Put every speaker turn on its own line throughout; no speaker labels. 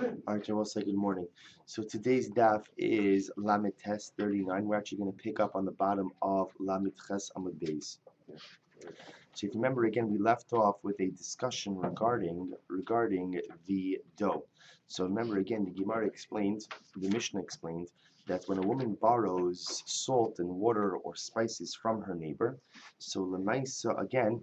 Alright, I will say good morning. So today's daf is Lamed Tes 39. We're actually going to pick up on the bottom of Lamed Ches Amud Beis. So if you remember again, we left off with a discussion regarding the dough. So remember again, the Gemara explains, the Mishnah explains that when a woman borrows salt and water or spices from her neighbor, so Lemaisa again,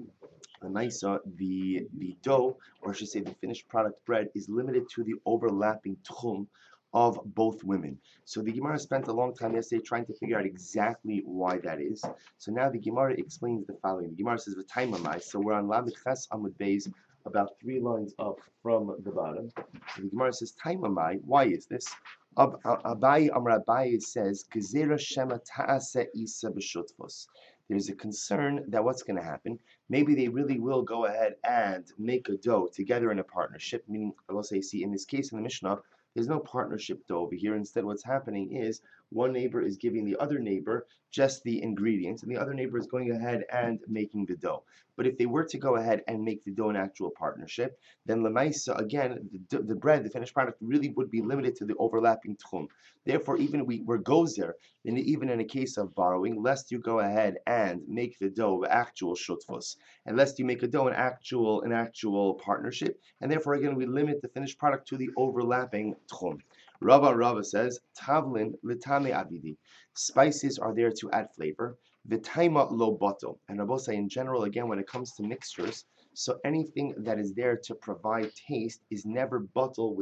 the dough, or I should say the finished product bread, is limited to the overlapping tchum of both women. So the Gemara spent a long time yesterday trying to figure out exactly why that is. So now the Gemara explains the following. The Gemara says v'taimamai. So we're on Lamed Ches Amud Beis, about 3 lines up from the bottom. So the Gemara says taimamai. Why is this? Abai Amar Abai says gezerah shema ta'ase isa b'shutvos. There's a concern that what's going to happen, maybe they really will go ahead and make a dough together in a partnership, meaning, I will say, see, in this case in the Mishnah, there's no partnership dough over here. Instead, what's happening is one neighbor is giving the other neighbor just the ingredients, and the other neighbor is going ahead and making the dough. But if they were to go ahead and make the dough an actual partnership, then lemaisa, again, the bread, the finished product, really would be limited to the overlapping tchum. Therefore, even we're gozer, and even in a case of borrowing, lest you go ahead and make the dough actual shutfos, and lest you make a dough an actual partnership, and therefore again we limit the finished product to the overlapping tchum. Rava says tavlin l'tame abidi. Spices are there to add flavor. V'taima lo boto. And Rabbi say in general, again, when it comes to mixtures, so anything that is there to provide taste is never bottle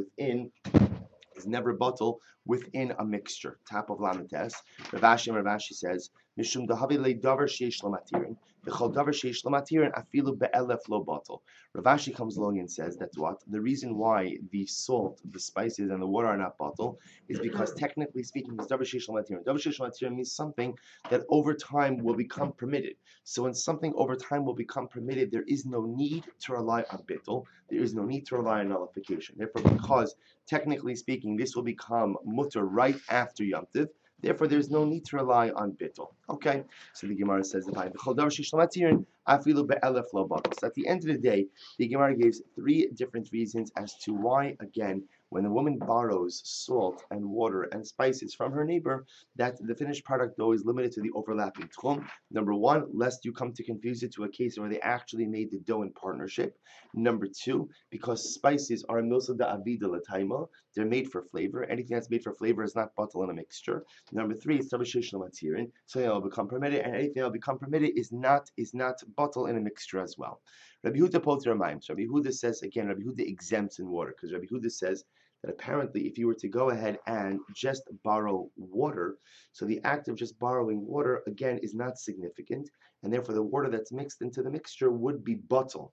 within a mixture. Top of Lamites. Ravashi says, Mishum dahavi le davar sheish lamatirin. V'chol davar sheish lamatirin afilu be'elef lo bottle. Ravashi comes along and says that's what the reason why the salt, the spices, and the water are not bottle is because technically speaking, it's davar sheish lamatirin. Davar sheish lamatirin means something that over time will become permitted. So when something over time will become permitted, there is no need to rely on bittul. There is no need to rely on nullification. Therefore, because technically speaking, this will become mutter right after Yom Tiv. Therefore, there's no need to rely on bittul. Okay, so the Gemara says so at the end of the day, the Gemara gives 3 different reasons as to why, again, when a woman borrows salt and water and spices from her neighbor, that the finished product though is limited to the overlapping tchum. Number 1, lest you come to confuse it to a case where they actually made the dough in partnership. Number 2, because spices are milsa da avida lataima, they're made for flavor. Anything that's made for flavor is not bottle in a mixture. Number 3, it's tabashish lamatirin, so it'll become permitted, and anything that'll become permitted is not bottle in a mixture as well. Rabbi Huda poter mayim. So Rabbi Huda says again, Rabbi Huda exempts in water because Rabbi Huda says that apparently if you were to go ahead and just borrow water, so the act of just borrowing water again is not significant, and therefore the water that's mixed into the mixture would be bottle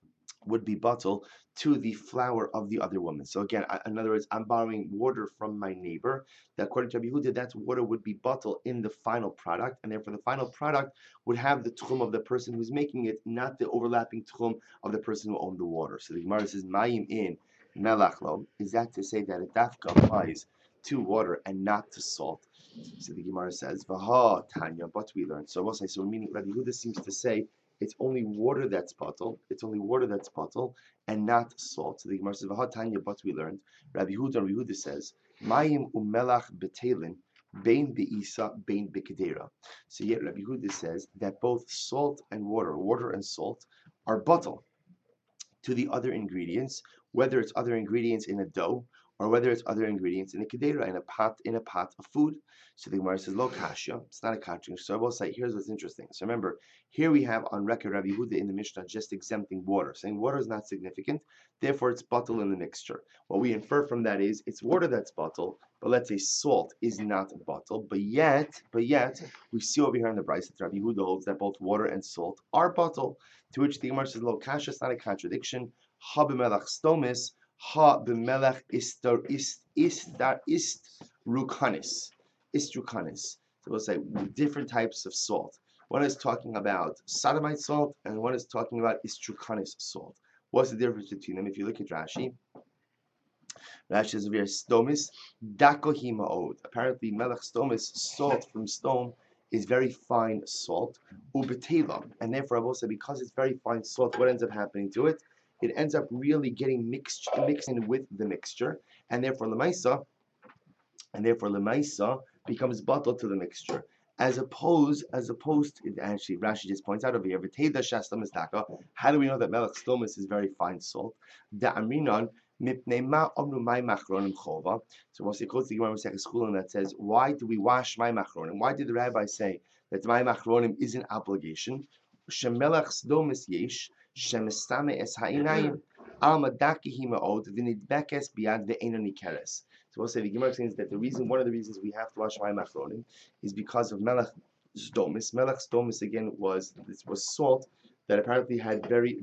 to the flour of the other woman. So again, in other words, I'm borrowing water from my neighbor. That according to Rabbi Yehuda, that water would be bottle in the final product, and therefore the final product would have the tchum of the person who's making it, not the overlapping tchum of the person who owned the water. So the Gemara says, "Mayim in melachlo." Is that to say that a dafka applies to water and not to salt? So the Gemara says, "Vaha Tanya," but we learned. So we'll say, so meaning Rabbi Yehuda seems to say it's only water that's bottle. It's only water that's bottle and not salt. So the Gemara says, "V'hatanya," but we learned. Rabbi Huda says, "Mayim umelach betelin, bein beisa, bein bekedera." So yet Rabbi Huda says that both salt and water and salt, are bottle to the other ingredients, whether it's other ingredients in a dough or whether it's other ingredients in a kedera, in a pot of food. So the Gemara says, "Lo kasha." It's not a kasha. So I will say, here's what's interesting. So remember, here we have on record Rabbi Yehuda in the Mishnah just exempting water, saying water is not significant, therefore it's bottle in the mixture. What we infer from that is it's water that's bottle, but let's say salt is not bottle. But yet, we see over here in the Brisa that Rabbi Yehuda holds that both water and salt are bottle. To which the Gemara says, "Lo kasha." It's not a contradiction. Ha b'melach stomis. Ha b'melech ist rukanis. So we'll say different types of salt. One is talking about sodomite salt, and one is talking about istrukanis salt. What's the difference between them? If you look at Rashi is very stomis dakohi ma'od. Apparently, melech stomis, salt from stone, is very fine salt, ubetela, and therefore I will say because it's very fine salt, what ends up happening to it? it ends up really getting mixed in with the mixture, and therefore lemaisa becomes bottled to the mixture. As opposed to, actually Rashi just points out over here, V'teda shastam istaka. How do we know that melech stomus is very fine salt? Da amrinon mipnei ma omnu mai machronim chova. So once he quotes the Gemara Masechus Chulin that says, why do we wash my machronim? Why did the rabbi say that my machronim is an obligation? Shemelech stomus yesh shemestame es ha'inayim al madakihi ma'od v'nidbekes biyad ve'enoni keres. So we'll say the Gemara explains that one of the reasons we have to wash mayim achronim is because of melech stomus. Melech stomus again was salt that apparently had very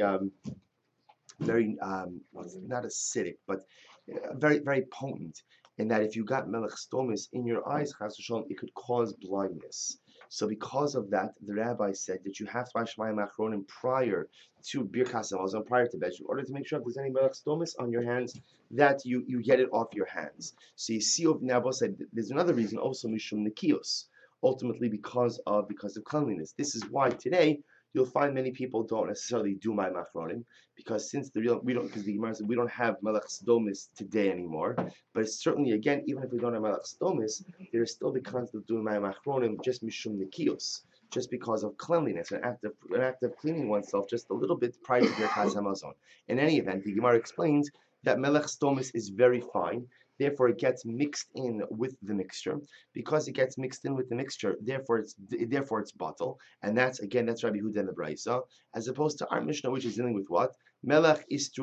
not acidic but very very potent. In that if you got melech stomus in your eyes, chas v'shalom, it could cause blindness. So because of that, the rabbi said that you have to wash mayim achronim prior to birkas hamazon, prior to bed, in order to make sure if there's any melech stomus on your hands, that you get it off your hands. So you see, now said there's another reason also mishum nekios, ultimately because of cleanliness. This is why today you'll find many people don't necessarily do mayim achronim, because since the Gemara said we don't have melech stomus today anymore. But it's certainly, again, even if we don't have melech stomus, there is still the concept of doing mayim achronim just mishum nekios, just because of cleanliness, an act of cleaning oneself just a little bit prior to birkas hamazon. In any event, the Gemara explains that melech stomus is very fine, therefore it gets mixed in with the mixture. Because it gets mixed in with the mixture, therefore it's bottle, and that's Rabbi Yehuda and the Braisa, as opposed to our Mishnah, which is dealing with what? Melech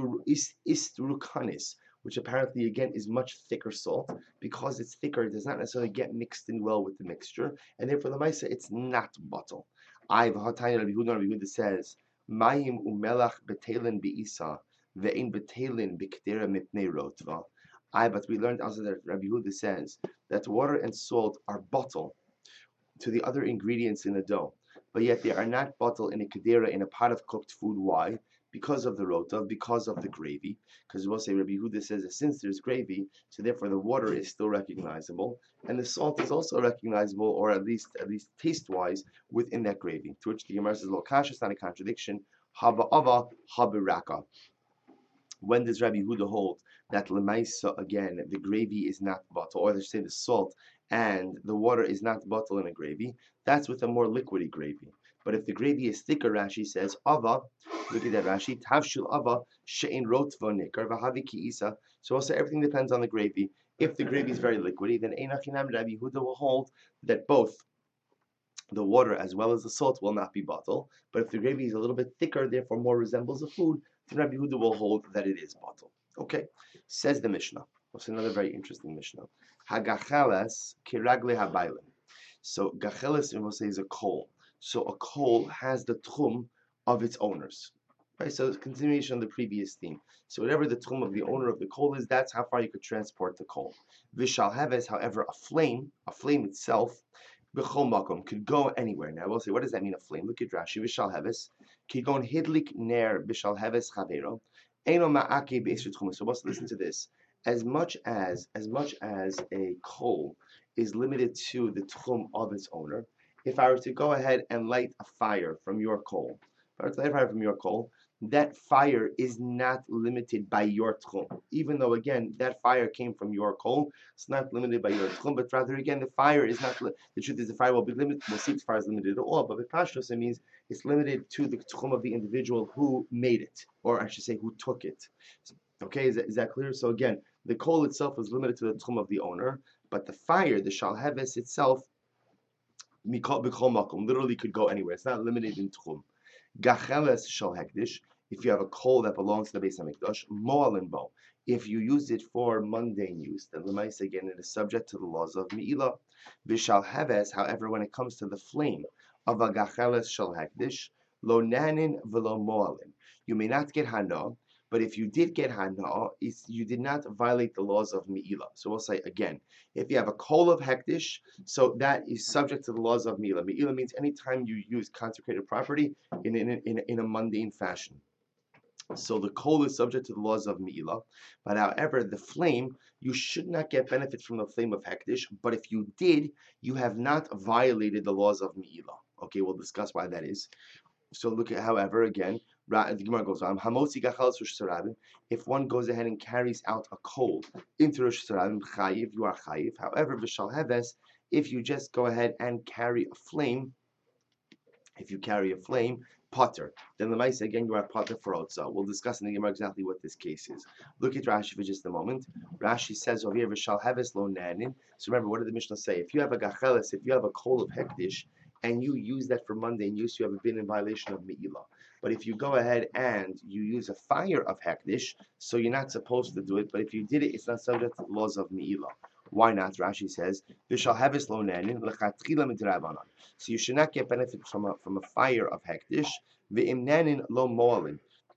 istrukanis, which apparently again is much thicker salt. Because it's thicker, it does not necessarily get mixed in well with the mixture, and therefore the Maisa, it's not bottle. Rabbi Yehuda says, Mayim umelach betelin beisa ve'in betelin b'kedera mipnei rotva. But we learned also that Rabbi Yehuda says that water and salt are bottle to the other ingredients in the dough, but yet they are not bottle in a kedera, in a pot of cooked food. Why? Because of the rotav, because of the gravy. Because we'll say Rabbi Yehuda says that since there's gravy, so therefore the water is still recognizable, and the salt is also recognizable, or at least taste-wise, within that gravy. To which the Gemara says, "Lo kasha," it's not a contradiction. Haba ava, haba raka. When does Rabbi Yehuda hold that lemaisa, again, the gravy is not bottle, or let's say the salt and the water is not bottle in a gravy? That's with a more liquidy gravy. But if the gravy is thicker, Rashi says, Ava, look at that Rashi, Tavshil Ava, She'in Rotva Nikar, Vahavi Ki Isa. So also everything depends on the gravy. If the gravy is very liquidy, then Einachinam Rabbi Yehuda will hold that both the water as well as the salt will not be bottle. But if the gravy is a little bit thicker, therefore more resembles a food, then Rabbi Yehuda will hold that it is bottle. Okay, says the Mishnah. That's another very interesting Mishnah. Hagacheles kiragle habaylim. So gacheles, we'll say, is a coal. So a coal has the tchum of its owners. Right? So it's a continuation of the previous theme. So whatever the tchum of the owner of the coal is, that's how far you could transport the coal. Vishal heves, however, a flame itself, b'chol makom, could go anywhere. Now we'll say, what does that mean, a flame? Look at Rashi. Vishal heves, kigon hidlik ner b'shal heves chavero, eno ma'ake b'esr tchum. So let's listen to this. As much as a coal is limited to the tchum of its owner, if I were to go ahead and light a fire from your coal, that fire is not limited by your tchum. Even though, again, that fire came from your coal, it's not limited by your tchum, but rather, again, the fire is not, the truth is the fire will be limited, we'll see if the fire is limited at all, but with pashtos, it means it's limited to the tchum of the individual who made it, or I should say, who took it. Okay, is that clear? So again, the coal itself is limited to the tchum of the owner, but the fire, the shalheves itself, literally could go anywhere. It's not limited in tchum. Gacheles shal hekdish. If you have a coal that belongs to the Beis Hamikdash, mo'alin bo. If you use it for mundane use, then l'maisa, again, it is subject to the laws of me'ilah. V'shal heves, however, when it comes to the flame of a gacheles shal hekdish, lo nanin v'lo mo'alin. You may not get hana, but if you did get hana, you did not violate the laws of me'ilah. So we'll say again, if you have a coal of hekdish, so that is subject to the laws of me'ilah. Me'ilah means anytime you use consecrated property in a mundane fashion. So the coal is subject to the laws of me'ilah, but however, the flame, you should not get benefit from the flame of hekdish, but if you did, you have not violated the laws of me'ilah. Okay, we'll discuss why that is. So look at, however, again, The Gemara goes on. If one goes ahead and carries out a coal into Rosh Hashanah, chayiv, you are chayiv. However, v'shalheves, if you just go ahead and carry a flame, potter, then the mice again you are potter for otza. We'll discuss in the Gemara exactly what this case is. Look at Rashi for just a moment. Rashi says over here v'shalheves lo nanin. So remember, what did the Mishnah say? If you have a gacheles, if you have a coal of hektish, and you use that for mundane use, you haven't been in violation of Me'ilah. But if you go ahead and you use a fire of Hekdish, so you're not supposed to do it, but if you did it, it's not subject to the laws of Me'ilah. Why not? Rashi says, so you should not get benefit from a fire of Hekdish. Lo mo'alin.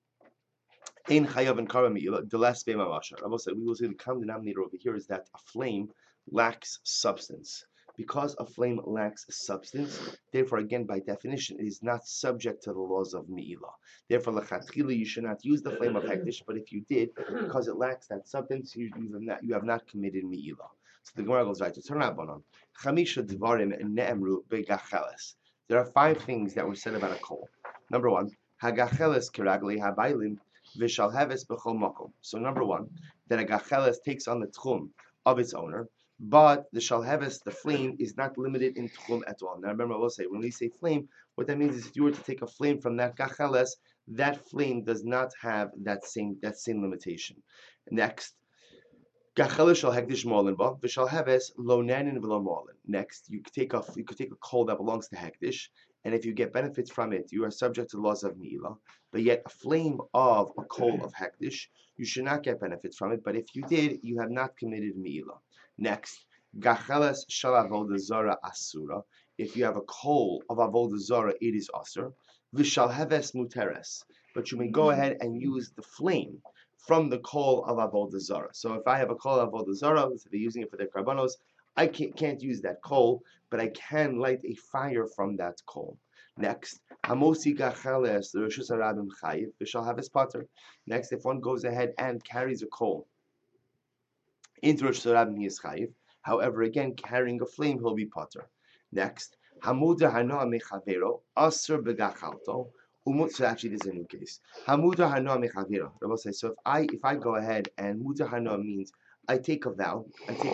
Ein chayav and kara Me'ilah, the last we will say the common denominator over here is that a flame lacks substance. Because a flame lacks substance, therefore, again, by definition, it is not subject to the laws of Me'ilah. Therefore, lechatchila, you should not use the flame of Hekdish, but if you did, because it lacks that substance, you have not committed Me'ilah. So the Gemara goes right to Rabbanan. Chamisha dvarim ne'emru begacheles. There are 5 things that were said about a coal. Number 1, hagacheles kiraglei habaylim v'shalheves b'chol makom. So number 1, that a gacheles takes on the tchum of its owner, but the shalheves, the flame, is not limited in tchum at all. Now remember, I will say, when we say flame, what that means is if you were to take a flame from that gacheles, that flame does not have that same limitation. Next, gacheles shall hekdish molin ba, v'shalheves lo nanin v'lo molin. Next, you could take a coal that belongs to hekdish, and if you get benefits from it, you are subject to the laws of Me'ilah. But yet, a flame of a coal of hekdish, you should not get benefits from it. But if you did, you have not committed Me'ilah. Next, gacheles shel avodah zara asura. If you have a coal of avodah zara, it is asur. V'shalheves muteres. But you may go ahead and use the flame from the coal of avodah zara. So if I have a coal of avodah zara, if they're using it for their karbanos, I can't use that coal, but I can light a fire from that coal. Next, hamosi gacheles l'reshus harabim chayiv v'shalheves pater. Next, if one goes ahead and carries a coal into Rosh Hashanah, he is chayiv. However, again, carrying a flame, he'll be potter. Next, hamuda hanoa mechavero asur begachalto. So actually, this is a new case. Hamuda hanoa mechavero. Rabbi says, so if I go ahead and muda hanoa means I take a vow,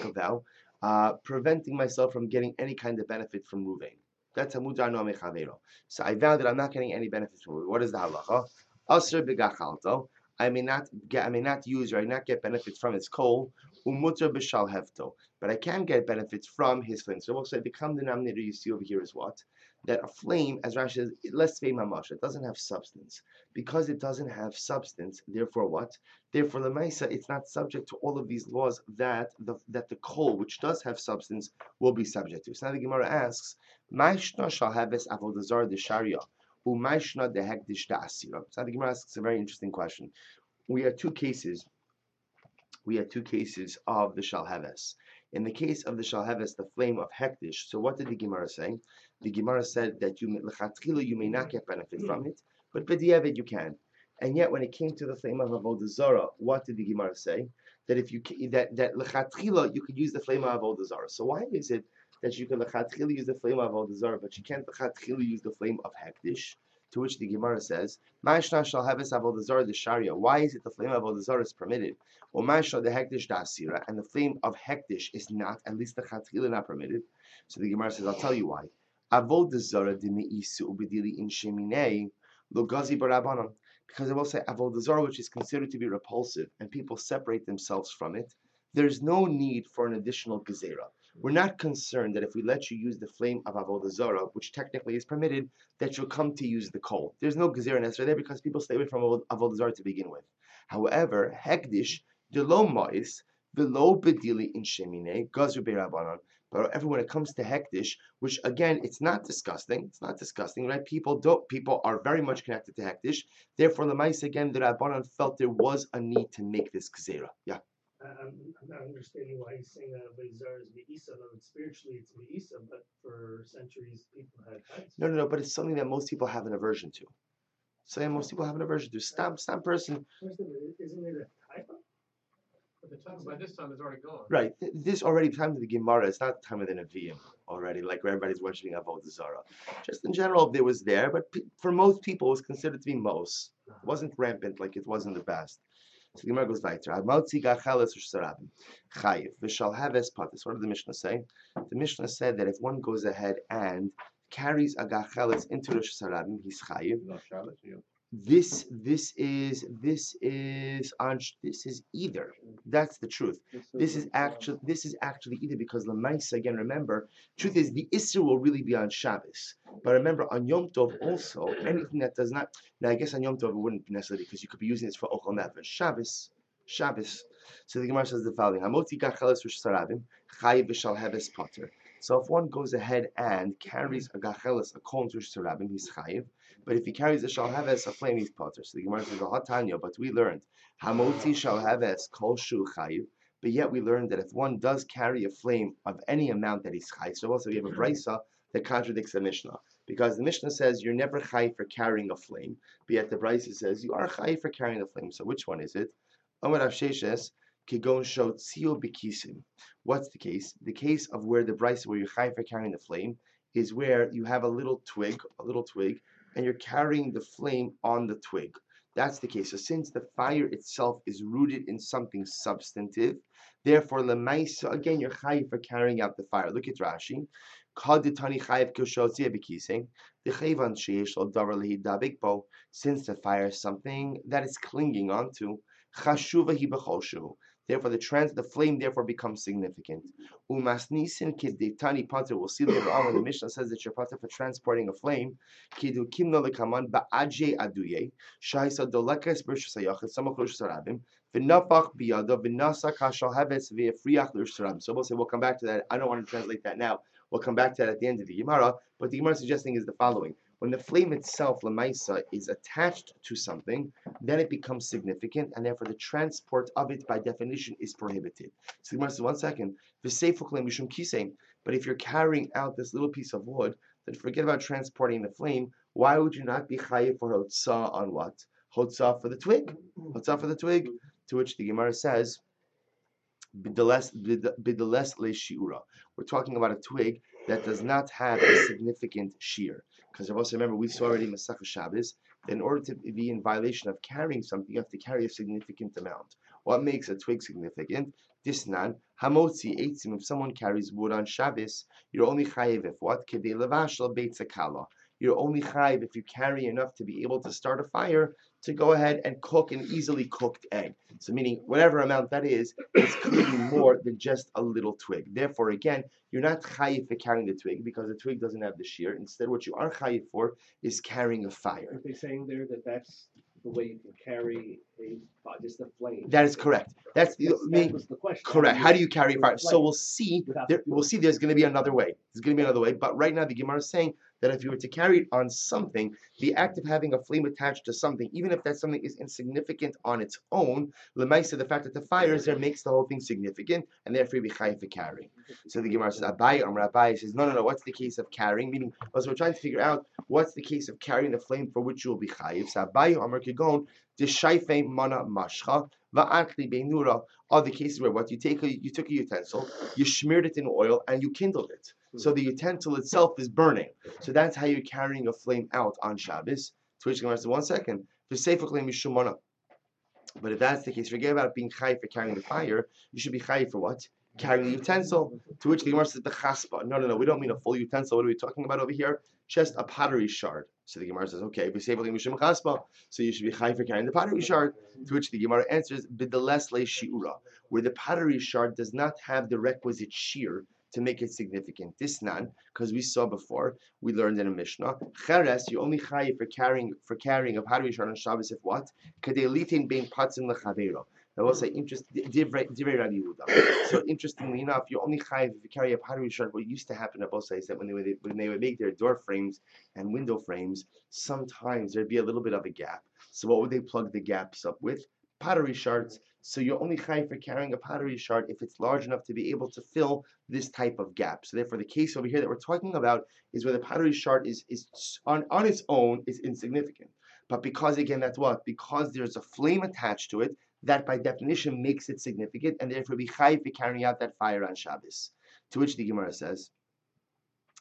preventing myself from getting any kind of benefit from moving. That's hamuda hanoa mechavero. So I vow that I'm not getting any benefits from moving. What is the halacha? Asur begachalto. I may not use or I not get benefits from his coal, but I can get benefits from his flame. So we'll say the common denominator you see over here is what? That a flame, as Rashi says, let's say mamash, it doesn't have substance. Because it doesn't have substance, therefore what? Therefore the Maisa, it's not subject to all of these laws that the coal, which does have substance, will be subject to. So now the Gemara asks, Ma'ishna shalhabes avodazar de sharia. So the Gemara asks a very interesting question. We had two cases of the shalheves. In the case of the shalheves, the flame of hektish. So what did the Gemara say? The Gemara said that you may not get benefit from it, but b'diavad you can. And yet, when it came to the flame of avodah zara, what did the Gemara say? That if you that lechatchila you could use the flame of avodah zara. So why is it that you can lechatchila use the flame of avodah zara, but you can't lechatchila use the flame of hektish? To which the Gemara says, "Ma'ishna shall have avodah zara the sharia." Why is it the flame of avodah zara is permitted? Or ma'ishna the hektish da asira, and the flame of hektish is not, at least the chatchila not permitted. So the Gemara says, "I'll tell you why." Avodah zara dimi'isu ubedili in sheminei lo gazi barabanan. Because I will say avodah zara, which is considered to be repulsive, and people separate themselves from it, there's no need for an additional gezerah. We're not concerned that if we let you use the flame of avodah zara, which technically is permitted, that you'll come to use the coal. There's no gezerah necessary there because people stay away from avodah zara to begin with. However, hekdish delo ma'is velo bedili in shemine gazru beirabanan. But when it comes to hekdish, which again, it's not disgusting, right? People are very much connected to hekdish. Therefore, the mice again, the Rabbanan felt there was a need to make this gezerah. Yeah.
I'm not understanding why he's saying that avodah zara is me'isa. Spiritually, it's me'isa, but for centuries, people had heights.
No, but it's something that most people have an aversion to. Stam person.
Isn't it a typo?
By this time, it's already gone.
Right. This already time of the Gemara. It's not the time of the Nevi'im already, like where everybody's worshiping avodah zara. Just in general, there was there, but for most people, it was considered to be mos. It wasn't rampant like it was in the past. So the Gemara goes weiter. Hamotzi gacheles u'shsarabim chayiv v'shal haves patis. What did the Mishnah say? The Mishnah said that if one goes ahead and carries a gacheles into Rosh Hashanah, he's chayiv. This is either. That's the truth. This is actually either, because Lamaisa, again, remember, truth is the Isser will really be on Shabbos. But remember, on Yom Tov also, anything that does not, now I guess on Yom Tov it wouldn't necessarily, because you could be using this for Ochel Nefesh. Shabbos. So the Gemara says the following: Hamotzi gacheles u'shsarabim chayiv v'shal heves pater. So if one goes ahead and carries a gacheles, a kol to u'shsarabim, he's chayiv. But if he carries a shalhaves, a flame, he's potter. So the Gemara says, "Hatanya," but we learned hamotzi shalhaves kol shu chayiv. But yet we learned that if one does carry a flame of any amount that he's chayiv, so also we have a brisa that contradicts the Mishnah, because the Mishnah says you're never chayiv for carrying a flame, but yet the brisa says you are chayiv for carrying a flame. So which one is it? Amar Rav Sheshes kigon shot tzio bikisim. What's the case? The case of where the brisa where you're chayiv for carrying the flame is where you have a little twig, and you're carrying the flame on the twig. That's the case. So since the fire itself is rooted in something substantive, therefore lemaisa, again, you're chayiv for carrying out the fire. Look at Rashi. Since the fire is something that is clinging onto, therefore the flame therefore becomes significant. Umasnisin kidetani pater. We'll see later on when the Mishnah says that you're pater for transporting a flame. Kidu kimno lekaman ba'adje aduye shaisa dolekes b'shusayachit samachosh sarabim v'nafach biyado v'nasa kashal havetz v'yafriach l'sharabim. So we'll say we'll come back to that. I don't want to translate that now. We'll come back to that at the end of the Gemara. But the Gemara suggesting is the following: when the flame itself, lemaisa, is attached to something, then it becomes significant, and therefore the transport of it, by definition, is prohibited. So the Gemara says, 1 second, but if you're carrying out this little piece of wood, then forget about transporting the flame. Why would you not be chayiv for hotzah on what? Hotzah for the twig. Hotzah for the twig. To which the Gemara says, bideles le shiura. We're talking about a twig that does not have a significant shear. Because also remember, we saw already in Masechah Shabbos that in order to be in violation of carrying something, you have to carry a significant amount. What makes a twig significant? Disnan hamotzi eitzim. If someone carries wood on Shabbos, you're only chayiv if what? Kedei levashal beitzakala. You're only chayiv if you carry enough to be able to start a fire to go ahead and cook an easily cooked egg. So meaning whatever amount that is, it's clearly more than just a little twig. Therefore, again, you're not chayiv for carrying the twig because the twig doesn't have the shear. Instead, what you are chayiv for is carrying a fire.
Are they saying there that that's the way you can carry just a flame?
That is correct. That was
the question.
Correct. How do you carry fire? So we'll see. There's going to be another way. But right now, the Gemara is saying that if you were to carry it on something, the act of having a flame attached to something, even if that something is insignificant on its own, lemaisa, the fact that the fire is there makes the whole thing significant, and therefore you be chayiv for carrying. So the Gemara says, Abai says, no. What's the case of carrying? Meaning, as we're trying to figure out what's the case of carrying the flame for which you will be chayiv. So Abai Amar Kigon, Deshaife mana mashcha. Are the cases where what you took a utensil, you smeared it in oil, and you kindled it. So the utensil itself is burning. So that's how you're carrying a flame out on Shabbos. To which Gemara says, 1 second. But if that's the case, forget about being chayiv for carrying the fire. You should be chayiv for what? Carrying the utensil. To which the Gemara says, b'chaspa. No. We don't mean a full utensil. What are we talking about over here? Just a pottery shard. So the Gemara says, okay, so you should be chayiv for carrying the pottery shard. To which the Gemara answers, b'deles le shiura, where the pottery shard does not have the requisite shear to make it significant. This nan, because we saw before, we learned in a Mishnah, cheres, you only chayiv for carrying a pottery shard on Shabbos if what? Kadei litin bein patzim lechavero. That was so interestingly enough, you're only chayiv if you carry a pottery shard. What used to happen at both sides is that when they would make their door frames and window frames, sometimes there'd be a little bit of a gap. So what would they plug the gaps up with? Pottery shards. So you're only chayiv for carrying a pottery shard if it's large enough to be able to fill this type of gap. So therefore, the case over here that we're talking about is where the pottery shard is on its own is insignificant. But because again, that's what? Because there's a flame attached to it, that by definition makes it significant, and therefore be chayiv for carrying out that fire on Shabbos. To which the Gemara says,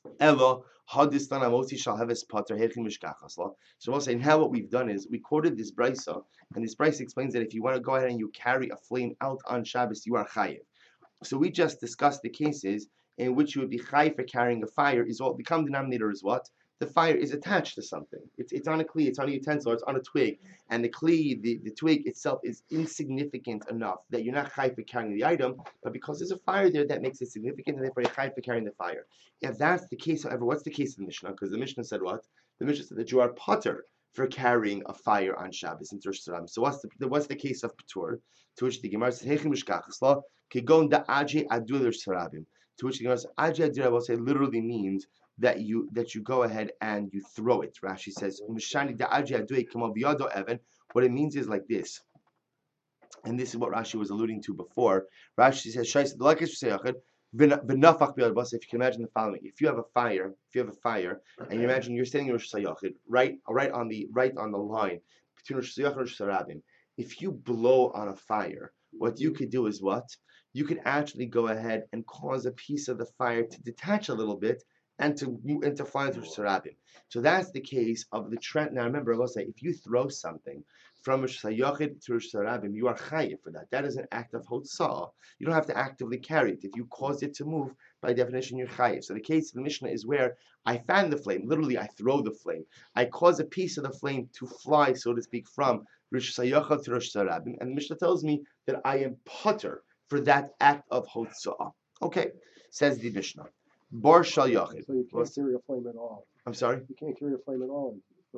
Elo hadistan amoti shall have his pater hechim mishkachasla. So we'll say now what we've done is we quoted this brisa, and this brisa explains that if you want to go ahead and you carry a flame out on Shabbos, you are chayiv. So we just discussed the cases in which you would be chayiv for carrying a fire. Is what the common denominator is what the fire is attached to something. It's on a kli, it's on a utensil, it's on a twig, and the kli, the twig itself is insignificant enough that you're not chayiv for carrying the item, but because there's a fire there, that makes it significant, and therefore you're chayiv for carrying the fire. If that's the case, however, what's the case of the Mishnah? Because the Mishnah said what? The Mishnah said that you are pater for carrying a fire on Shabbos in Rosh Hashanah. So what's the case of patur? To which the Gemara says, "Hechim mishkachasla kigon da aje adur sarabim." To which the Gemara says, "Aje adur," I will say, literally means that you go ahead and you throw it. Rashi says, "Mishani da aje adur kamo biyado evan." What it means is like this, and this is what Rashi was alluding to before. Rashi says, "Shais the lakesh seyachid." If you can imagine the following: if you have a fire, and you imagine you're standing in Rosh Hashanah, right on the line between Rosh Hashanah and Rosh Hashanah. If you blow on a fire, what you could do is what? You could actually go ahead and cause a piece of the fire to detach a little bit and to fly into Rosh Hashanah. So that's the case of the trend. Now remember, I will say, if you throw something from Rosh Hashanah to Rosh Hashanah, you are chayiv for that. That is an act of hotzah. You don't have to actively carry it. If you cause it to move, by definition, you're chayiv. So the case of the Mishnah is where I fan the flame. Literally, I throw the flame. I cause a piece of the flame to fly, so to speak, from Rosh Hashanah to Rosh Hashanah. And the Mishnah tells me that I am pater for that act of hotzah. Okay, says the Mishnah. Bar shal yachid.
So you can't carry a flame at all.
I'm sorry?
You can't carry a flame at all.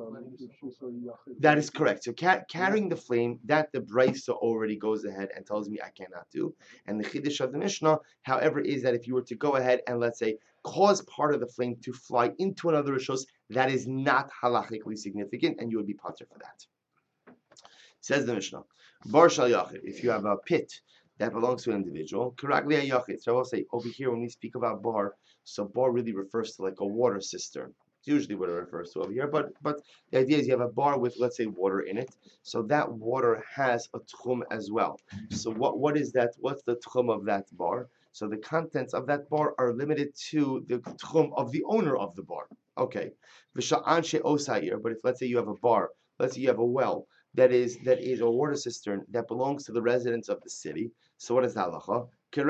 That is correct. So carrying the flame, that the Brisa already goes ahead and tells me I cannot do. And the Chiddush of the Mishnah, however, is that if you were to go ahead and, let's say, cause part of the flame to fly into another Rishos, that is not halachically significant, and you would be pater for that. Says the Mishnah, Bar shal yachid, if you have a pit that belongs to an individual, karagli yachid. So I will say, over here, when we speak about bar, so bar really refers to like a water cistern. Usually what it refers to over here, but the idea is you have a bar with, let's say, water in it. So that water has a tchum as well. So what is that? What's the tchum of that bar? So the contents of that bar are limited to the tchum of the owner of the bar. Okay. But if, let's say, you have a bar, let's say you have a well that is a water cistern that belongs to the residents of the city. So what is the halacha?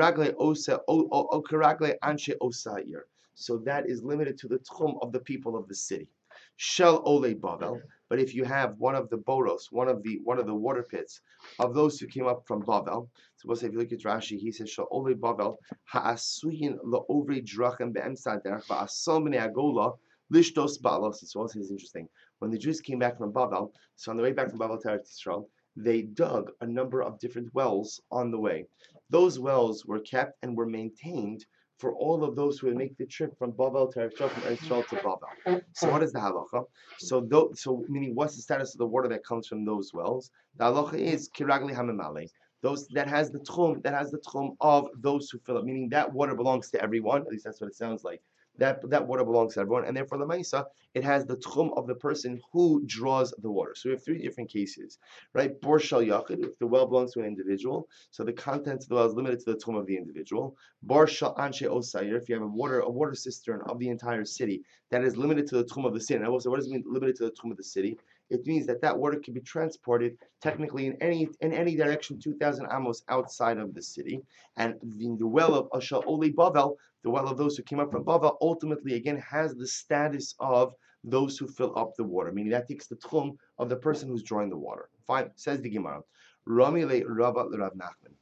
So that is limited to the tchum of the people of the city. Shel ole Bavel, but if you have one of the boros, one of the water pits of those who came up from Bavel, so we'll say if you look at Rashi, he says Shel ole Bavel ha'asuyin la'ovri drachem be'emsa derech va'asal b'nei agola lishtos ba'alos. So also is interesting. When the Jews came back from Bavel, so on the way back from Bavel to Eretz Yisrael, they dug a number of different wells on the way. Those wells were kept and were maintained for all of those who would make the trip from Bavel to Eretz Yisrael, from Eretz Yisrael to Bavel. So what is the halacha? So meaning, what's the status of the water that comes from those wells? The halacha is kiragli hamemale. Those that has the tchum of those who fill it. Meaning that water belongs to everyone. At least that's what it sounds like. That water belongs to everyone, and therefore the Maisa, it has the tchum of the person who draws the water. So we have three different cases, right? Bor shal yachid, if the well belongs to an individual, so the contents of the well is limited to the tchum of the individual. Bar shal anshe osayir, if you have a water cistern of the entire city that is limited to the tchum of the city. Now, also, what does it mean limited to the tchum of the city? It means that water can be transported technically in any direction 2,000 amos outside of the city. And the well of Ashal Oli Bavel, the well of those who came up from Bavel, ultimately again has the status of those who fill up the water, meaning that takes the tchum of the person who's drawing the water. Fine, says the Gemara. Rami le Rava le Rav Nachman.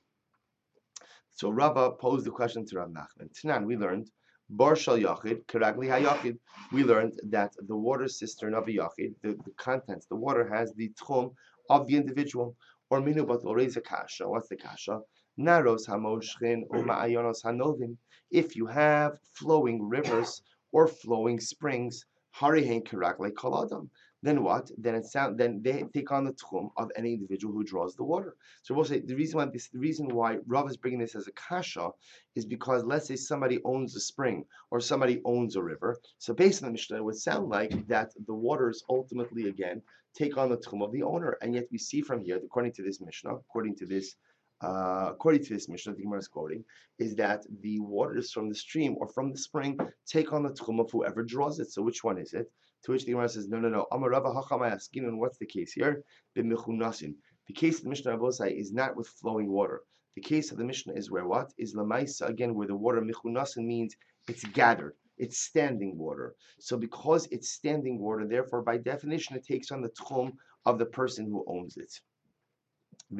So Rava posed the question to Rav Nachman. Tanan, we learned Bar shal yachid, karagli hayachid. We learned that the water cistern of a yachid, the contents, the water has the tchum of the individual. Or minu but raise a kasha. What's the kasha? Naros hamoshchin uma'ayonos hanovim. If you have flowing rivers or flowing springs, harihen karagli koladam. Then what? Then they take on the tchum of any individual who draws the water. So we'll say the reason why Rav is bringing this as a kasha is because let's say somebody owns a spring or somebody owns a river. So based on the Mishnah, it would sound like that the waters ultimately again take on the tchum of the owner, and yet we see from here, according to this Mishnah, according to this according to this Mishnah, the Gemara is quoting, is that the waters from the stream or from the spring take on the tchum of whoever draws it. So which one is it? To which the Gemara says, no. Amar Rava Hachamay Askin, and what's the case here? B'mechunasin. The case of the Mishnah Abosai is not with flowing water. The case of the Mishnah is where what? Is Lamaisa, again, where the water mechunasin means it's gathered. It's standing water. So because it's standing water, therefore, by definition, it takes on the tchum of the person who owns it. And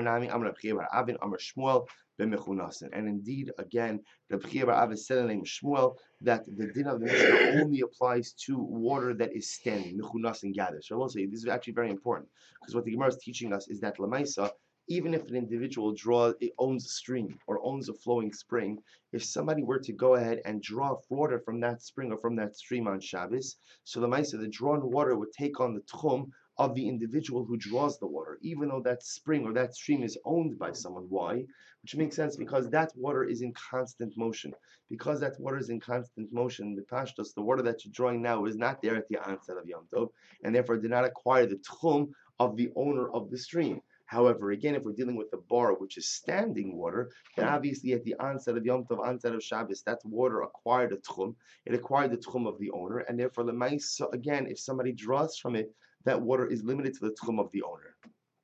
indeed, again, the B'chia Bar Abba said in the name of Shmuel that the din of the Mishnah only applies to water that is standing, mechunas and gathered. So I will say this is actually very important because what the Gemara is teaching us is that Lamaisa, even if an individual owns a stream or owns a flowing spring, if somebody were to go ahead and draw water from that spring or from that stream on Shabbos, so Lamaisa, the drawn water would take on the tchum of the individual who draws the water, even though that spring or that stream is owned by someone. Why? Which makes sense because that water is in constant motion. Because that water is in constant motion, the pashtos, the water that you're drawing now is not there at the onset of Yom Tov, and therefore did not acquire the tchum of the owner of the stream. However, again, if we're dealing with the bar, which is standing water, then obviously at the onset of Yom Tov, onset of Shabbos, that water acquired a tchum. It acquired the tchum of the owner, and therefore, again, if somebody draws from it, that water is limited to the tchum of the owner.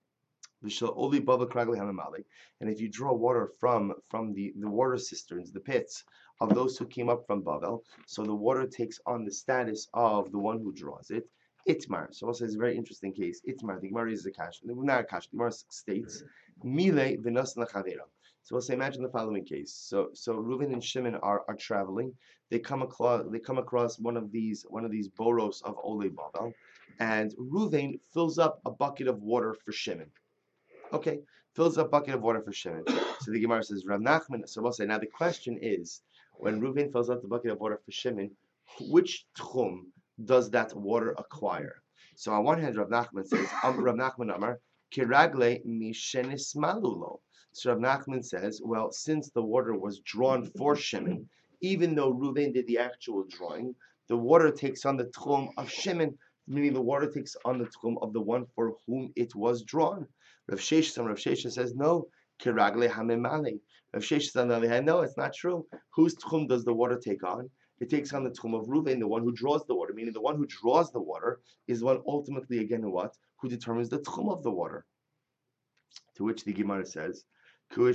And if you draw water from the water cisterns, the pits of those who came up from Bavel, so the water takes on the status of the one who draws it. Itmar. So also it's a very interesting case. Itmar. The Gemara is a kash. Not a kash. The Gemara states, Mile v'nos nachavera. So we'll say, imagine the following case. So Reuven and Shimon are traveling. They come across one of these boros of Olei Bavel, and Reuven fills up a bucket of water for Shimon. Okay, fills up a bucket of water for Shimon. So the Gemara says, Rav Nachman. So we'll say, now the question is, when Reuven fills up the bucket of water for Shimon, which tchum does that water acquire? So on one hand, Rav Nachman says, Rav Nachman Amar, Kiragle mishenis malulo. So Rav Nachman says, well, since the water was drawn for Shimon, even though Reuven did the actual drawing, the water takes on the tchum of Shimon, meaning the water takes on the tchum of the one for whom it was drawn. Rav Shesha says, no, Kiragle hamemale. Rav Shesha says, on the other hand, no, it's not true. Whose tchum does the water take on? It takes on the tchum of Reuven, the one who draws the water, meaning the one who draws the water is the one ultimately, again, who determines the tchum of the water. To which the Gemara says, what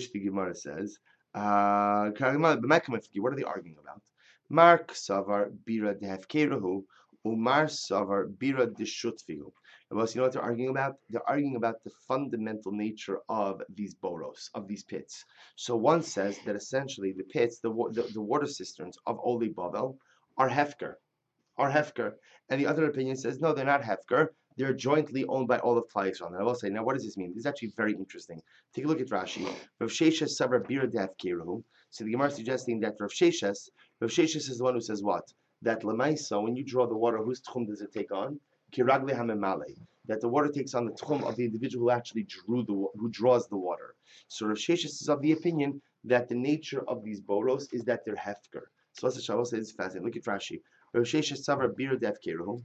are they arguing about? Mark Savar Bira Dehefkerahu, Umar Savar Bira Deshutfihu. Well, you know what they're arguing about? They're arguing about the fundamental nature of these boros, of these pits. So one says that essentially the pits, the water cisterns of Oli Bavel are hefker, and the other opinion says no, they're not hefker. They're jointly owned by all of Klal Yisrael. And I will say, now what does this mean? This is actually very interesting. Take a look at Rashi. Rav Sheshes Savar Bira Dehefkerahu. So the Gemara is suggesting that Rav Sheshes is the one who says what? That Lamaisa, when you draw the water, whose tchum does it take on? Kiragle hamemale. That the water takes on the tchum of the individual who actually who draws the water. So Rav Sheshes is of the opinion that the nature of these boros is that they're hefker. So let's say this is fascinating. Look at Rashi. Rav Sheshes Savar Bira Dehefkerahu.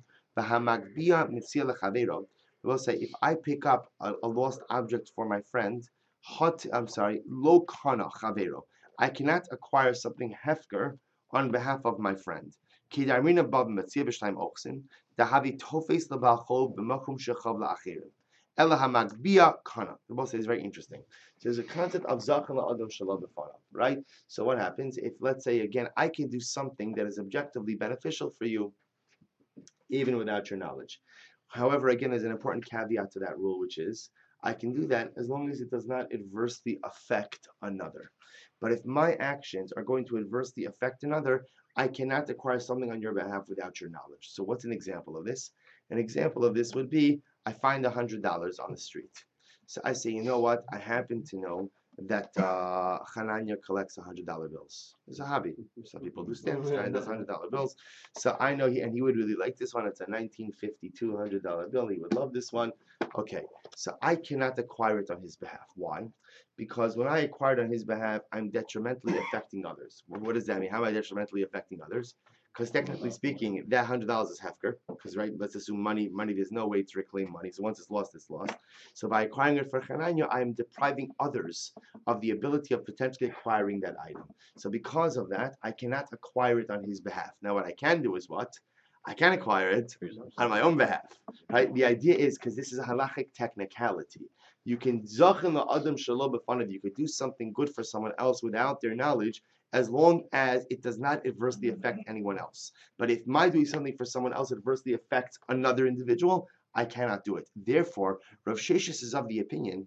We'll say if I pick up a lost object for my friend, lo kana chavero, I cannot acquire something hefker on behalf of my friend. Kidarmina bab metzia b'shtayim oxen, dahavi tofes lebachov b'makum shechav la'achirim. Ela hamagbia kana. The both say is very interesting. So there's a concept of zachan la'adam shalom b'fanav, right? So what happens if, let's say again, I can do something that is objectively beneficial for you, even without your knowledge. However, again, there's an important caveat to that rule, which is I can do that as long as it does not adversely affect another. But if my actions are going to adversely affect another, I cannot acquire something on your behalf without your knowledge. So what's an example of this? An example of this would be I find $100 on the street. So I say, you know what? I happen to know that Hananya collects $100 bills. It's a hobby. Some people do stamps. Guy does $100 bills. So I know he would really like this one. It's a 1952 $100 bill. He would love this one. Okay, so I cannot acquire it on his behalf. Why? Because when I acquire it on his behalf, I'm detrimentally affecting others. What does that mean? How am I detrimentally affecting others? Because technically speaking, that $100 is hefker. Because right, let's assume money. There's no way to reclaim money. So once it's lost, it's lost. So by acquiring it for chananya, I am depriving others of the ability of potentially acquiring that item. So because of that, I cannot acquire it on his behalf. Now what I can do is what? I can acquire it on my own behalf. Right? The idea is, because this is a halachic technicality, you can zachin la'adam shelo b'fanav. You could do something good for someone else without their knowledge, as long as it does not adversely affect anyone else. But if my doing something for someone else adversely affects another individual, I cannot do it. Therefore, Rav Sheshes is of the opinion.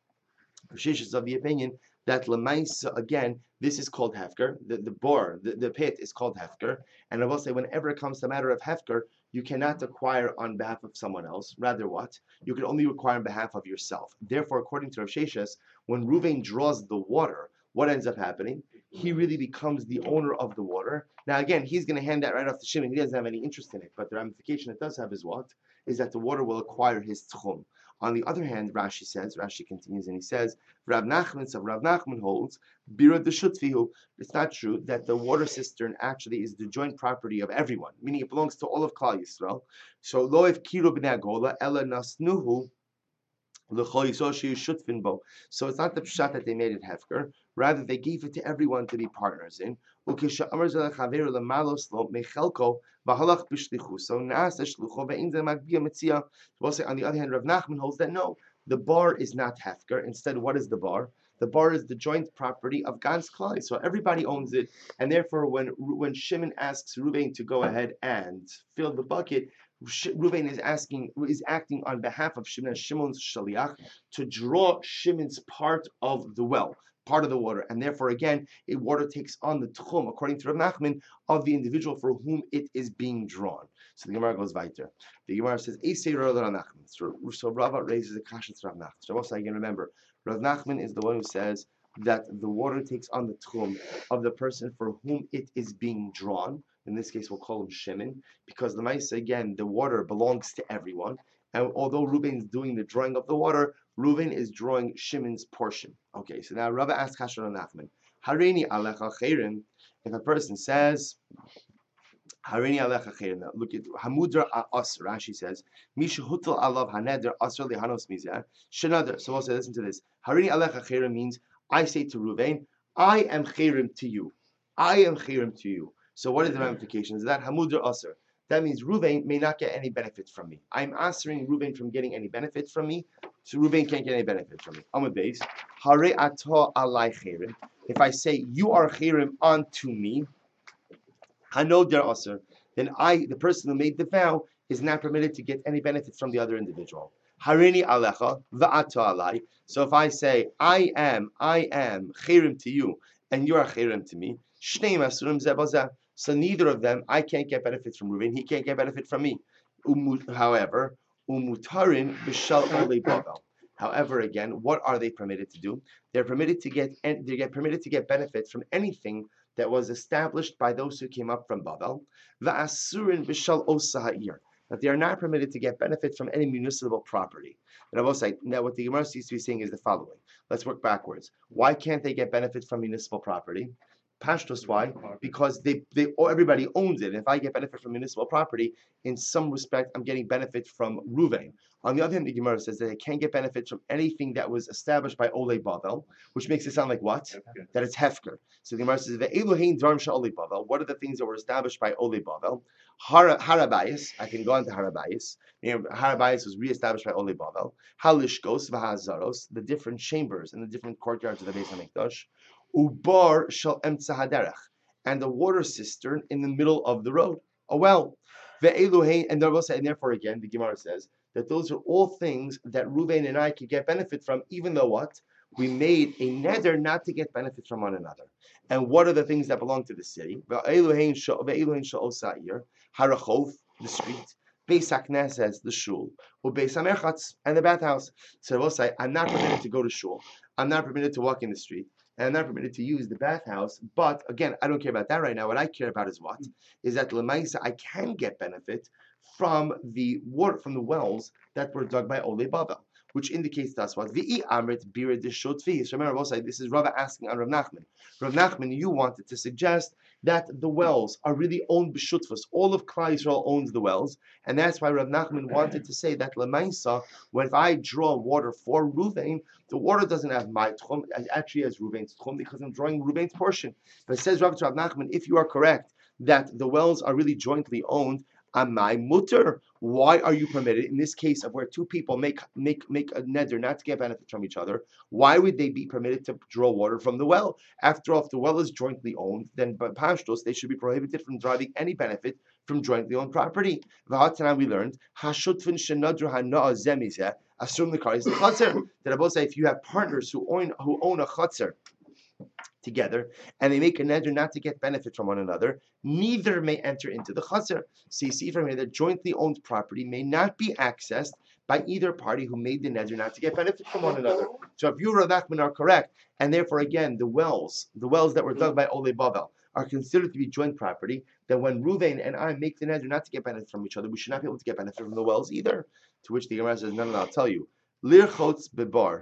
That lemaisa, again, this is called hefker. The pit is called hefker. And I will say, whenever it comes to a matter of hefker, you cannot acquire on behalf of someone else. Rather, what? You can only acquire on behalf of yourself. Therefore, according to Rav Sheshes, when Ruvain draws the water, what ends up happening? He really becomes the owner of the water. Now, again, he's going to hand that right off to Shimon. He doesn't have any interest in it. But the ramification it does have is what? Is that the water will acquire his tchum. On the other hand, Rashi continues and he says, Rav Nachman holds, Bira de Shutfihu. It's not true that the water cistern actually is the joint property of everyone, meaning it belongs to all of Klal Yisrael. So, Lo Kiru b'nei Agola, Ela Nasnuhu, so it's not the pshat that they made it hefker. Rather, they gave it to everyone to be partners in. So on the other hand, Rav Nachman holds that no, the bar is not hefker. Instead, what is the bar? The bar is the joint property of Gans Klal. So everybody owns it, and therefore, when Shimon asks Ruvain to go ahead and fill the bucket, Ruvain is acting on behalf of Shimon as Shimon's shaliach to draw Shimon's part of the well, part of the water, and therefore again, water takes on the tchum, according to Rav Nachman, of the individual for whom it is being drawn. So the Gemara goes weiter. The Gemara says, "Eisei Rav Nachman." So Rava raises a kasha to Rav Nachman. So also again, remember, Rav Nachman is the one who says that the water takes on the tchum of the person for whom it is being drawn. In this case, we'll call him Shimon, because the Maisa, again, the water belongs to everyone. And although Reuben is doing the drawing of the water, Reuben is drawing Shimon's portion. Okay, so now Rava asks Kasher Nachman, Harini alecha chayrim. If a person says, Harini alecha chayrim, now look at Hamudra Asr, Rashi says, Misha hutal alav haneder asr lihanos mizah. Shenadar. So also listen to this. Harini alecha chayrim means, I say to Reuben, I am chayrim to you. I am chayrim to you. So what is the ramifications of that? Hamudra Asr. That means Ruvain may not get any benefit from me. I'm answering Ruvain from getting any benefit from me, so Ruvain can't get any benefit from me. Amud Beis, Hare Atah Alai Chayrim. If I say you are Chayrim unto me, Hanodar Asr, then the person who made the vow, is not permitted to get any benefit from the other individual. Harini Alecha Va'atah Alai. So if I say I am Chayrim to you, and you are Chayrim to me, Shnei Asurim Zebazah. So neither of them, I can't get benefits from Reuven, he can't get benefit from me. However, umutarin b'shal olei bavel. However, again, what are they permitted to do? They're permitted to get benefits from anything that was established by those who came up from Bavel. Va'asurin b'shal osaha'ir. That they are not permitted to get benefits from any municipal property. And I will say, now what the Gemara seems to be saying is the following. Let's work backwards. Why can't they get benefits from municipal property? Pashtos, why? Because everybody owns it. And if I get benefit from municipal property, in some respect, I'm getting benefit from Ruvain. On the other hand, the Gemara says that I can't get benefit from anything that was established by Olei Bavel, which makes it sound like what? Hefker. That it's Hefker. So the Gemara says, Ve'eluhein dvarim she'olei Bavel. What are the things that were established by Olei Bavel? Harabayis. I can go on to Harabayis. Harabayis was reestablished by Olei Bavel. Halishkos v'hazaros. The different chambers and the different courtyards of the Beis HaMikdash. Ubar shel emtza haderech, and the water cistern in the middle of the road, a well. And therefore again, the Gemara says that those are all things that Reuven and I could get benefit from, even though what? We made a neder not to get benefit from one another. And what are the things that belong to the city? Harachov, the street. Beis HaKnesses, the shul. Beis HaMerchatz, and the bathhouse. So I will say, I'm not permitted to go to shul. I'm not permitted to walk in the street. And I'm not permitted to use the bathhouse. But again, I don't care about that right now. What I care about is what? Is that Lemaisa, I can get benefit from the water, from the wells that were dug by Olei Bavel. which indicates to us what V'i Amrit Bira Deshotvi. So remember, also this is Rava asking on Rav Nachman. Rav Nachman, you wanted to suggest that the wells are really owned b'shutfus. All of Klal Yisrael owns the wells, and that's why Rav Nachman wanted to say that Lamaisa, when if I draw water for Ruvain, the water doesn't have my tchum, it actually has Ruvain's tchum because I'm drawing Ruvain's portion. But it says Rav Nachman, if you are correct that the wells are really jointly owned, Amai mutter. Why are you permitted in this case of where two people make a neder not to get benefit from each other? Why would they be permitted to draw water from the well? After all, if the well is jointly owned, then by pashtos they should be prohibited from deriving any benefit from jointly owned property. V'hatana we learned hashutvin shenadru hana'a zemizeh assume the car is the chatzar. That I both say if you have partners who own a chatzar together, and they make a neder not to get benefit from one another, neither may enter into the chatzar. So you see from here that jointly owned property may not be accessed by either party who made the neder not to get benefit from one another. So if you, Rav Nachman, are correct, and therefore again the wells that were dug by Ole Bavel are considered to be joint property, then when Ruvain and I make the neder not to get benefit from each other, we should not be able to get benefit from the wells either. To which the Gemara says, no, I'll tell you. Lir chotz bebar.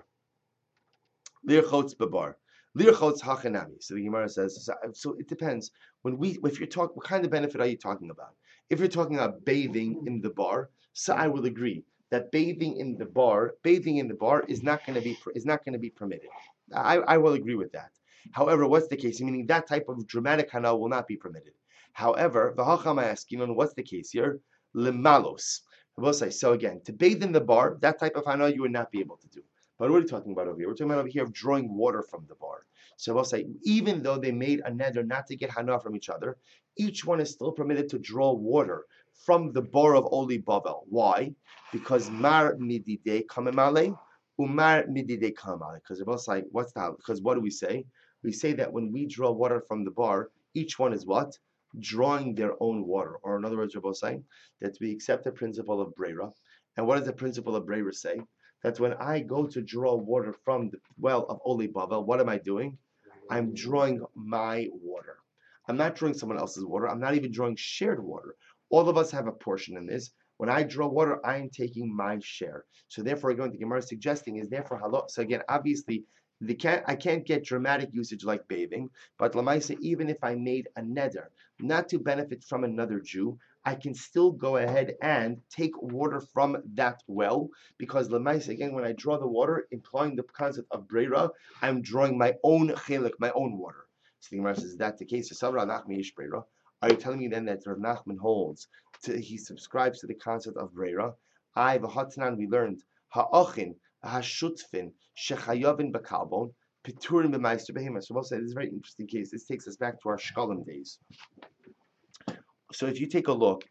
Lirchotz hachanami. So the Gemara says, so it depends. If you're talking, what kind of benefit are you talking about? If you're talking about bathing in the bar, so I will agree that bathing in the bar is not going to be permitted. I will agree with that. However, what's the case? Meaning that type of dramatic hana will not be permitted. However, what's the case here? Lemalos. So again, to bathe in the bar, that type of hana you would not be able to do. But what are we talking about over here? We're talking about over here of drawing water from the bar. So we'll say, even though they made a neder not to get hana from each other, each one is still permitted to draw water from the bar of Oli Bavel. Why? Because mar midide kamemale, umar midide kamale. Because we'll say, what's that? Because what do we say? We say that when we draw water from the bar, each one is what? Drawing their own water. Or in other words, we're both saying that we accept the principle of Breira. And what does the principle of Breira say? That when I go to draw water from the well of Oli Bavel, what am I doing? I'm drawing my water. I'm not drawing someone else's water. I'm not even drawing shared water. All of us have a portion in this. When I draw water, I am taking my share. So therefore, again, the Gemara is suggesting is therefore halal. So again, obviously, I can't get dramatic usage like bathing, but Lamaisa, even if I made a neder not to benefit from another Jew, I can still go ahead and take water from that well, because Lamaisa, again, when I draw the water, implying the concept of Breira, I'm drawing my own chelik, my own water. So the Gemara says, is that the case? Are you telling me then that Rav Nachman holds, he subscribes to the concept of Breira? We learned, ha'ochin, ha'shutfin, shechayavin b'kalbon, piturin b'meister behemoth. So we'll say this is a very interesting case. This takes us back to our shkalim days. So if you take a look,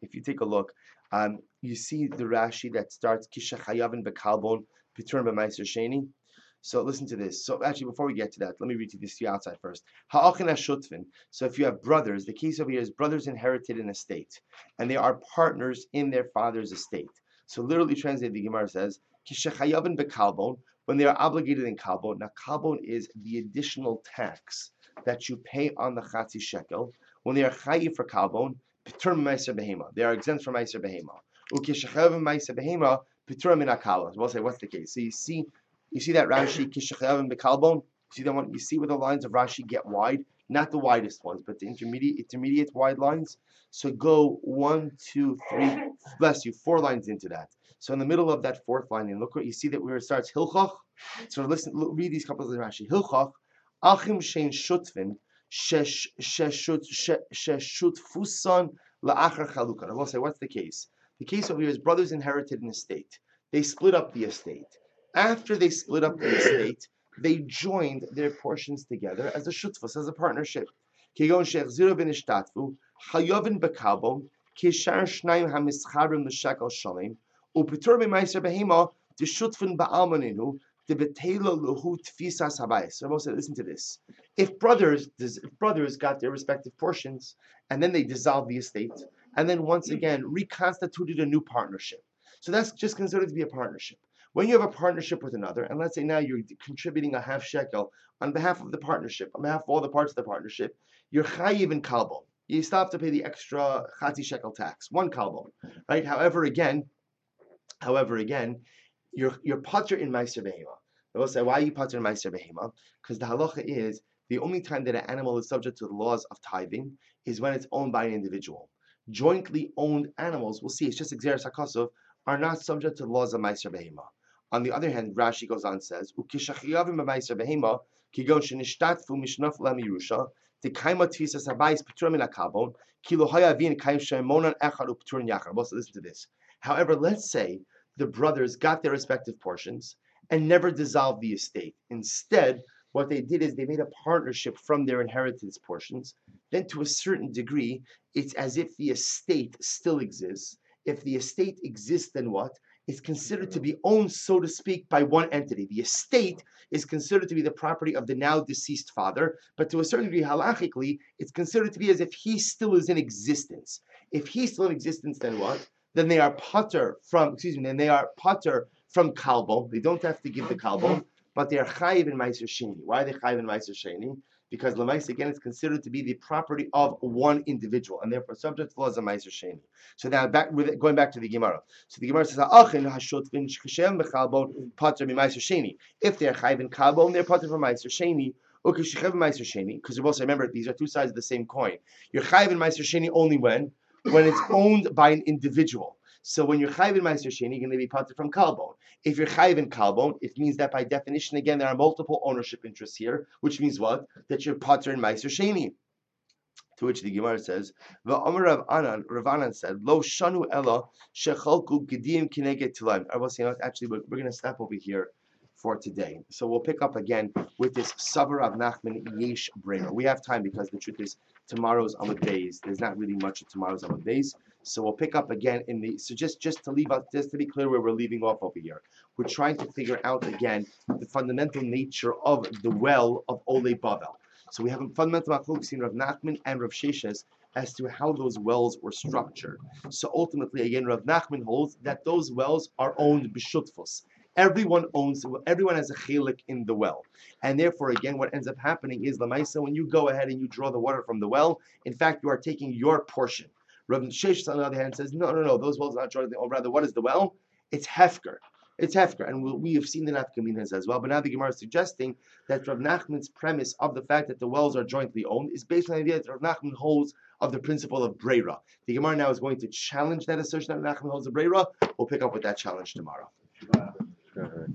you see the Rashi that starts kishachayavin b'kalbon, piturin b'meister sheni. So listen to this. So actually, before we get to that, let me read this to you outside first. Ha'ochin ha'shutfin. So if you have brothers, the case over here is brothers inherited an estate, and they are partners in their father's estate. So literally translated, the Gemara says, Kishachayavin bekalbon, when they are obligated in kalbon. Now kalbon is the additional tax that you pay on the chatzi shekel. When they are chayiv for kalbon, pitur meiser behema. They are exempt from meiser behema. Ukishachayavin meiser behema, pitur min akalon. We'll say, what's the case? So you see that Rashi kishachayavin bekalbon. See that one? You see where the lines of Rashi get wide, not the widest ones, but the intermediate wide lines. So go 1, 2, 3, bless you, 4 lines into that. So in the middle of that 4th line, and look where you see that where it starts Hilchach. So read these couples of Rashi. Hilchach, Achim Shein Shutvin, Sheshutfusan La'achar Chalukan. I will say, what's the case? The case over here is brothers inherited an estate. They split up the estate. After they split up the estate, they joined their portions together as a shutfus, as a partnership. Kegon Sheikh Zira bin Ishtatfu, Hayovin Bekabon, Kishar Shnaim Hamischarim L'Shekel Shalem, Upitur B'Meiser Behema, the Shutfin Ba'almaninu, the Betela Luhu Tfisas Habayis. So I will say, listen to this. If brothers got their respective portions, and then they dissolved the estate, and then once again reconstituted a new partnership. So that's just considered to be a partnership. When you have a partnership with another, and let's say now you're contributing a half shekel on behalf of the partnership, on behalf of all the parts of the partnership, you're chayiv in kalbon. You still have to pay the extra chatzi shekel tax, 1 kalbon, right? However, again, you're pater in Meiser Behema. They will say, why are you pater in Meiser Behema? Because the halacha is the only time that an animal is subject to the laws of tithing is when it's owned by an individual. Jointly owned animals, we'll see, it's just Xeris HaKosov, are not subject to the laws of Meiser Behema. On the other hand, Rashi goes on and says, Ukishachiyavim b'Meiser Behema, kigon shenishtatfu mishnaf lamirusha, tekaima tfisas habayis p'tur min hakabon, kilo hayavin kaim shemonan echad u'p'tur yachar. Also, listen to this. However, let's say the brothers got their respective portions and never dissolved the estate. Instead, what they did is they made a partnership from their inheritance portions. Then, to a certain degree, it's as if the estate still exists. If the estate exists, then what? It's considered to be owned, so to speak, by one entity. The estate is considered to be the property of the now deceased father, but to a certain degree, halachically, it's considered to be as if he still is in existence. If he's still in existence, then what? Then they are pater from, kalbon. They don't have to give the kalbon, but they are chayiv in meiser sheni. Why are they chayiv in meiser sheni? Because lemais, again, is considered to be the property of one individual, and therefore subject to laws of meiser sheni. So now, going back to the Gemara. So the Gemara says, "Achin hashotvin shkashem bechalbon pater meiser sheni." If they are chayiv in kalbon, they're pater from meiser sheni. Because you also remember these are two sides of the same coin. You're chayiv in meiser sheni only when it's owned by an individual. So when you're chayiv in meiser sheni, you're going to be pater from kalbon. If you're chayiv in kalbon, it means that by definition, again, there are multiple ownership interests here, which means what? That you're pater in meiser sheni. To which the Gemara says, Rav Anan said, Lo shanu ella shechalku gedim kineged tilaim. Actually, we're going to stop over here for today. So we'll pick up again with this Savar of Nachman Yesh Bremer. We have time because the truth is tomorrow's Amud Beis. There's not really much of tomorrow's Amud Beis. So we'll pick up again in the, so just to leave out, just to be clear where we're leaving off over here. We're trying to figure out again the fundamental nature of the well of Ole Bavel. So we have a fundamental machlok between Rav Nachman and Rav Sheshes as to how those wells were structured. So ultimately, again, Rav Nachman holds that those wells are owned b'shutfus. Everyone has a chelik in the well. And therefore, again, what ends up happening is, Lamaisa, when you go ahead and you draw the water from the well, in fact, you are taking your portion. Rav Sheshes, on the other hand, says, no, those wells are not joined, or rather, what is the well? It's hefker. It's hefker, and we have seen the nafkaminas as well. But now the Gemara is suggesting that Rav Nachman's premise of the fact that the wells are jointly owned is based on the idea that Rav Nachman holds of the principle of breira. The Gemara now is going to challenge that assertion that Rav Nachman holds of breira. We'll pick up with that challenge tomorrow.